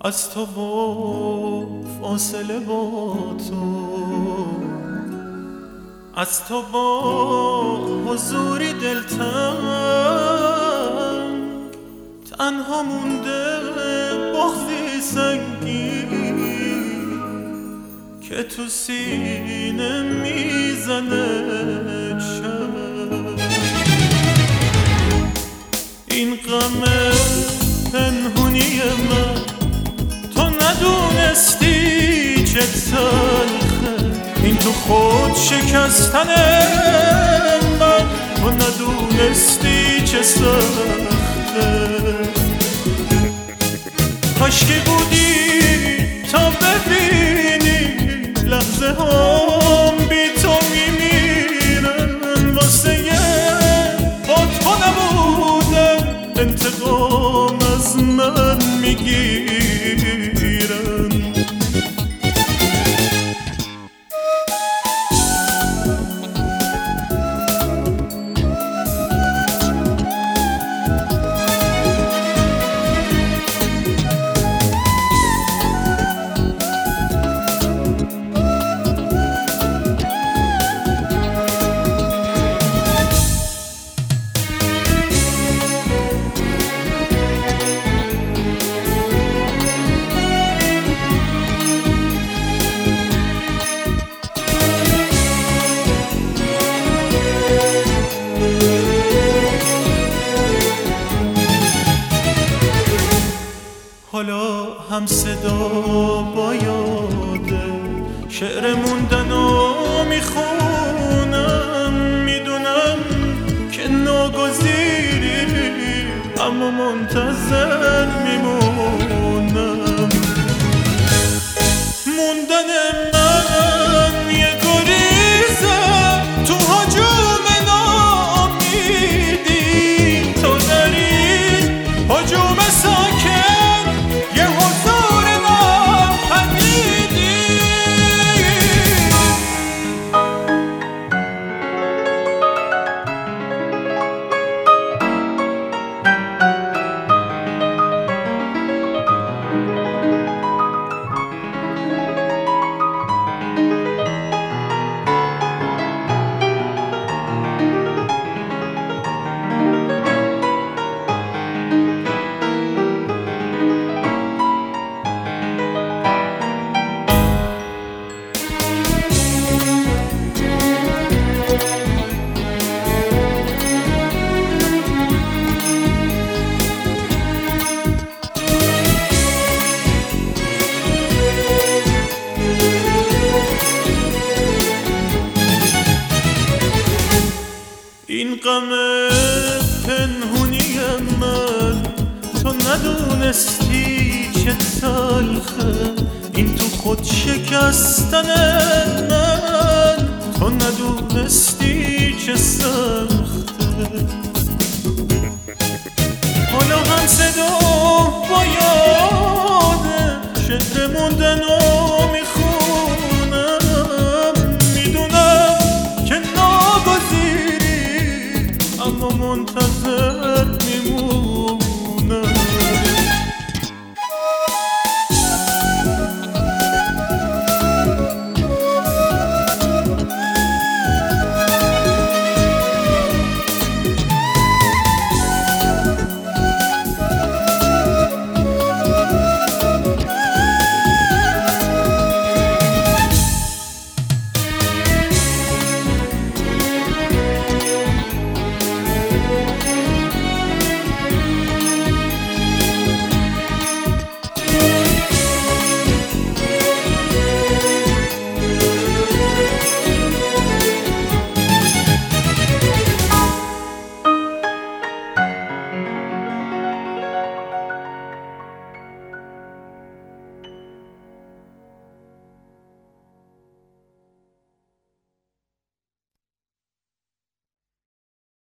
از تو و فاصله با تو، از تو با حضوری دلتنگ، تنها مونده بغضی سنگین که تو سینه میزنه شب. این غم پنهونی من تو ندونستی چه تلخه، این تو خود شکستن من تو ندونستی چه سخته. کاشکی بودی تا ببینی لحظه هم بی تو میمیرن، واسه با تو نبودن انتقام از من میگیرن. حالا هم صدا با یاده شعر موندنو میخونم، میدونم که ناگزیری اما منتظر میمونم. موندن من یه گریزه تو هجوم ناامیدی، تو در این هجوم ساکن یه حضور ناپدیدی. این غم پنهونی من تو ندونستی چه تلخه، این تو خود شکستن من تو ندونستی چه سخته. حالا هم صدا با یاده شعر موندن